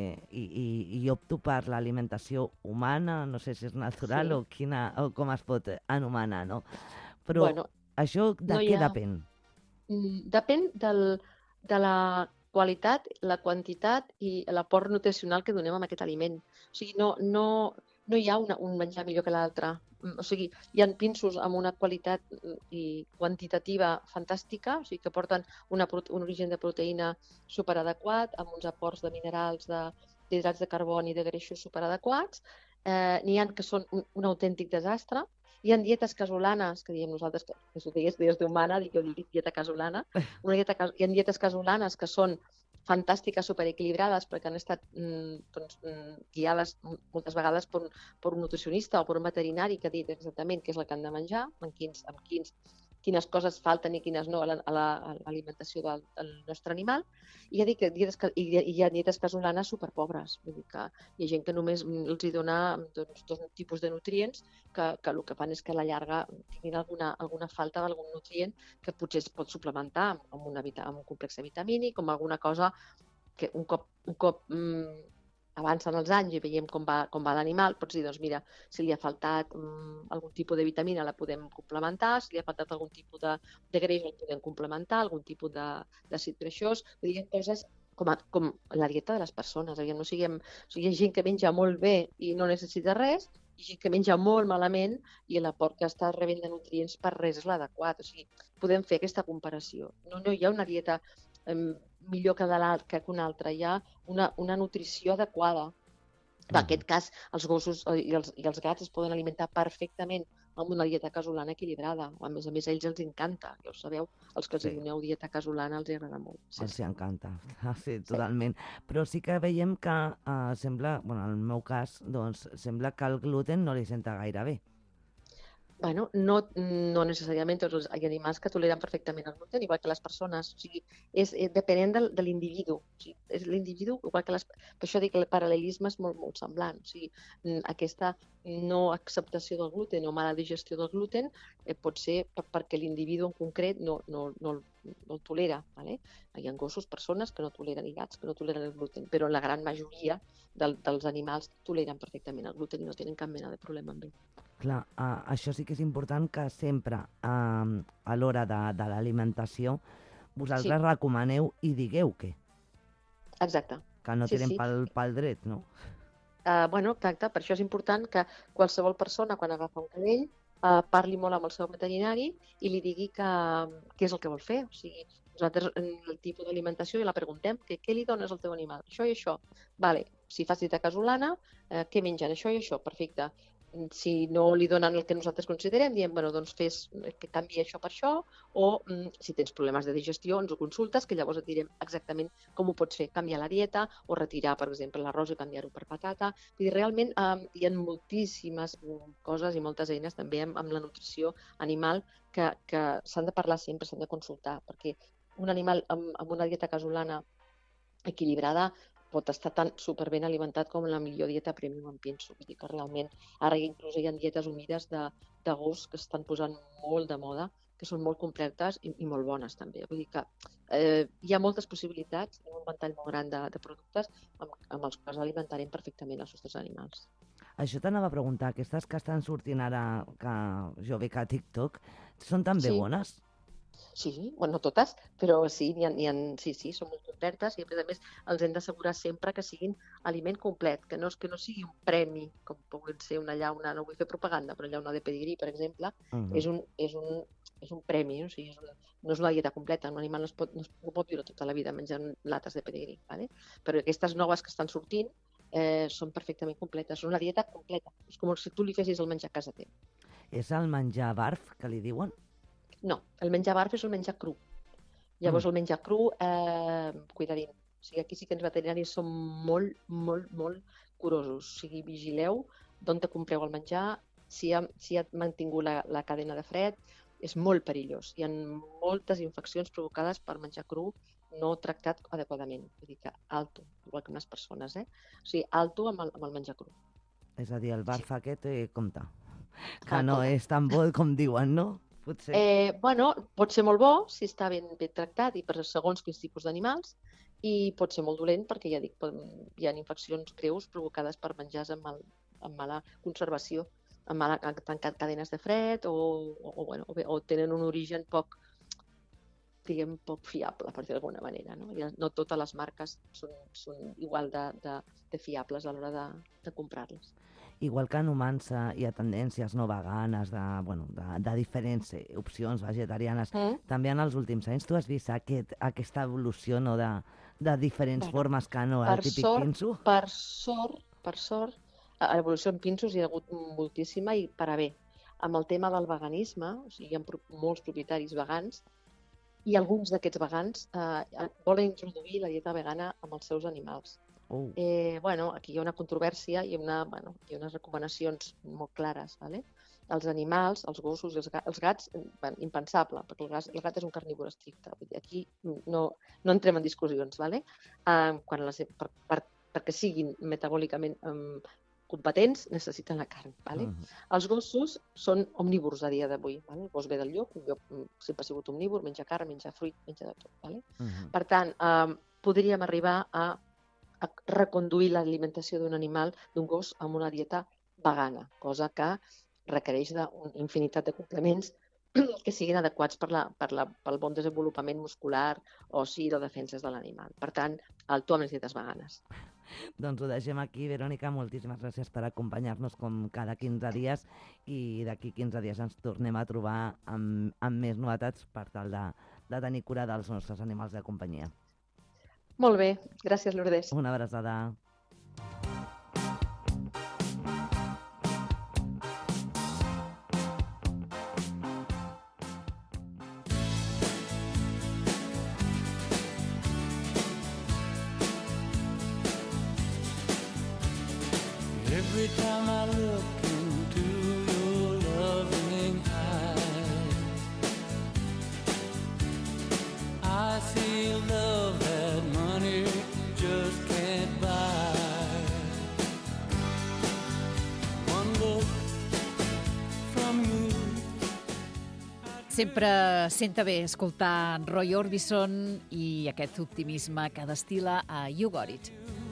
I opto per l'alimentació humana, no sé si és natural o com es pot anomenar, no? Però això de què depèn? Depèn de la qualitat, la quantitat i l'aport nutricional que donem a aquest aliment. O sigui, no hi ha un menjar millor que l'altre. O sigui, hi ha pinsos amb una qualitat i quantitativa fantàstica, o sigui, que porten un origen de proteïna superadequat, amb uns aports de minerals, d'hidrats de carboni i de greixos superadequats. N'hi ha que són un autèntic desastre. Hi ha dietes casolanes, que diem nosaltres, que s'ho digués dietes d'humana, jo dic dieta casolana. Hi ha dietes casolanes que són fantàstiques, superequilibrades, perquè han estat guiades moltes vegades per un nutricionista o per un veterinari que ha dit exactament què és el que han de menjar, quines coses falten i quines no a l'alimentació del nostre animal. I hi ha dietes casolanes superpobres. Vull dir que hi ha gent que només els dona dos tipus de nutrients que el que fan és que a la llarga tinguin alguna falta d'algun nutrient que potser es pot suplementar amb un complex vitamínic, com alguna cosa que un cop avancen els anys i veiem com va l'animal, pots dir, doncs mira, si li ha faltat algun tipus de vitamina la podem complementar, si li ha faltat algun tipus de greix el podem complementar, algun tipus d'àcid greixós, vull dir, coses com la dieta de les persones. No siguem, o sigui, hi ha gent que menja molt bé i no necessita res, i gent que menja molt malament i l'aport que està rebent de nutrients per res és l'adequat. O sigui, podem fer aquesta comparació. No hi ha una dieta millor que una altra, hi ha una nutrició adequada. En aquest cas, els gossos i els gats es poden alimentar perfectament amb una dieta casolana equilibrada. A més, a ells els encanta, ja ho sabeu, els que els doneu dieta casolana els agrada molt. Els encanta, sí, totalment. Però sí que veiem que sembla, en el meu cas, doncs sembla que el gluten no li senta gaire bé. Bueno, no necessàriament tots hi ha animals que toleren perfectament el gluten, igual que les persones. O sigui, és depenent de l'individu. O sigui, és l'individu, igual que per això dic que el paral·lelisme és molt, molt semblant. O sigui, aquesta no acceptació del gluten o mala digestió del gluten pot ser perquè l'individu en concret no el tolera. ¿vale? Hi ha gossos, persones que no toleren i gats que no toleren el gluten, però la gran majoria dels animals toleren perfectament el gluten i no tenen cap mena de problema amb ell. Clar, això sí que és important que sempre a l'hora de l'alimentació vosaltres recomaneu i digueu què. Exacte. Que no tirem pel dret, no? Bueno, exacte, per això és important que qualsevol persona quan agafa un cadell parli molt amb el seu veterinari i li digui què és el que vol fer. O sigui, nosaltres el tipus d'alimentació i la preguntem què li dones al teu animal? Això i això. Vale, si fas dieta casolana, què mengen? Això i això, perfecte. Si no li donen el que nosaltres considerem, diem, bueno, doncs fes que canvi això per això, o si tens problemes de digestió, ens ho consultes, que llavors et direm exactament com ho pots fer, canviar la dieta o retirar, per exemple, l'arròs i canviar-ho per patata. Vull dir, realment hi ha moltíssimes coses i moltes eines també amb la nutrició animal que s'han de parlar sempre, s'han de consultar, perquè un animal amb una dieta casolana equilibrada pot estar tan superben alimentat com la millor dieta premium, em penso. Vull dir que realment ara inclús hi ha dietes humides de gos que estan posant molt de moda, que són molt completes i molt bones també. Vull dir que hi ha moltes possibilitats, hi ha un ventall molt gran de productes amb els quals alimentarem perfectament els nostres animals. Això t'anava a preguntar, aquestes que estan sortint ara, que jo veig a TikTok, són també bones? Sí, bueno, no totes, però sí, sí, són molt completes i a més els hem d'assegurar sempre que siguin aliment complet, que no sigui un premi, com pugui ser una llauna, no vull fer propaganda, però llauna de pedigrí, per exemple, és un premi, o sigui, no és una dieta completa, un animal no pot viure tota la vida menjant lates de pedigrí, ¿vale? Però aquestes noves que estan sortint són perfectament completes, és una dieta completa, és com si tu li fessis el menjar a casa teva. És el menjar barf, que li diuen? No, el menjar barf és el menjar cru. Llavors el menjar cru, cuidadín. O sigui, aquí sí que els veterinaris som molt, molt, molt curosos. O sigui, vigileu d'on te compreu el menjar, si ha mantingut la cadena de fred, és molt perillós. Hi ha moltes infeccions provocades per menjar cru no tractat adequadament. Vull dir que alto, igual que unes persones, O sigui, alto amb el menjar cru. És a dir, el barf aquest, compte, que no és tan bo com diuen, no? Bueno, pot ser molt bo si està ben tractat i per segons quins tipus d'animals i pot ser molt dolent perquè ja dic, hi ha infeccions greus provocades per menjars amb mala conservació, han tancat cadenes de fred o tenen un origen poc fiable, per dir d'alguna manera. No totes les marques són igual de fiables a l'hora de comprar-les. Igual que en humans hi ha tendències no veganes, de diferents opcions vegetarianes. També en els últims anys tu has vist aquesta evolució de diferents formes que no el típic pinso? Per sort, l'evolució en pinsos hi ha hagut moltíssima i per a bé. Amb el tema del veganisme, o sigui, hi ha molts propietaris vegans i alguns d'aquests vegans volen introduir la dieta vegana amb els seus animals. Aquí hi ha una controvèrsia i hi ha unes recomanacions molt clares. ¿vale? Els animals, els gossos i els gats, impensable, perquè el gat és un carnívor estricte. Aquí no entrem en discussions. ¿vale? Perquè siguin metabòlicament competents, necessiten la carn. ¿vale? Els gossos són omnívors a dia d'avui. ¿vale? El gos ve del llop, el llop sempre ha sigut omnívor, menja carn, menja fruit, menja de tot. ¿vale? Per tant, podríem arribar a a reconduir l'alimentació d'un animal, d'un gos, amb una dieta vegana, cosa que requereix d'una infinitat de complements que siguin adequats pel bon desenvolupament muscular, ossi o defenses de l'animal. Per tant, alto amb les dietes veganes. Doncs ho deixem aquí, Verònica. Moltíssimes gràcies per acompanyar-nos com cada 15 dies i d'aquí 15 dies ens tornem a trobar amb més novetats per tal de tenir cura dels nostres animals de companyia. Molt bé. Gràcies, Lourdes. Una abraçada. Every time I look into your loving eyes, I see love that money just can't buy. One look from you. Sempre senta bé escoltar Roy Orbison i aquest optimisme que destil·la a You Got It.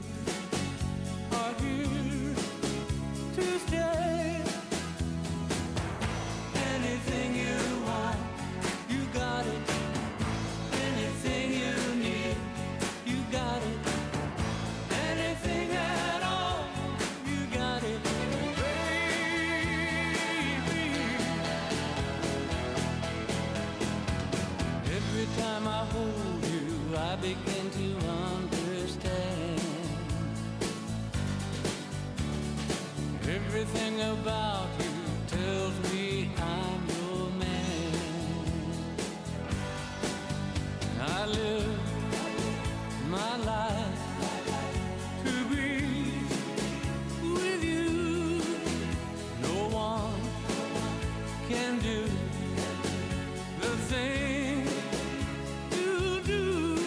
Every time I hold you, I begin to understand. Everything about you tells me I'm your man. I live my life to be with you. No one can do the thing you do.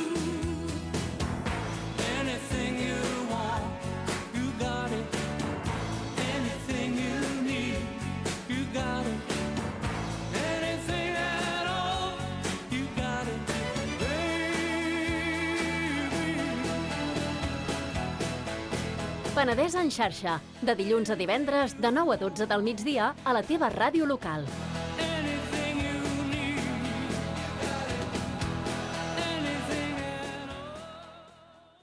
Anything you want, you got it. Anything you need, you got it. Anything at all, you got it, baby. Penedès en xarxa, de dilluns a divendres, de 9 a 12 del migdia, a la teva ràdio local.